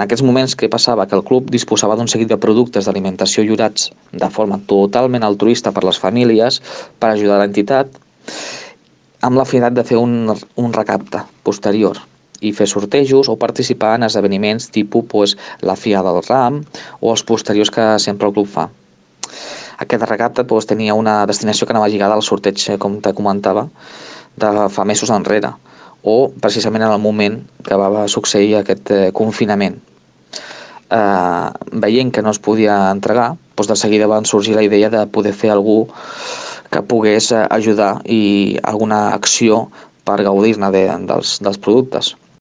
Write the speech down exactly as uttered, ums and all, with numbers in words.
En aquests moments, què passava? Que el club disposava d'un seguit de productes d'alimentació lliurats de forma totalment altruista per les famílies per ajudar l'entitat, amb la finalitat de fer un, un recapte posterior i fer sortejos o participar en esdeveniments tipus pues, la Fira del Ram o els posteriors que sempre el club fa. Aquest recapte pues, tenia una destinació que anava lligada al sorteig, com te comentava, de fa mesos enrere, o precisament en el moment que va succeir aquest eh, confinament. Eh, veient que no es podia entregar, doncs de seguida van sorgir la idea de poder fer algú que pogués ajudar i alguna acció per gaudir-ne de, dels, dels productes.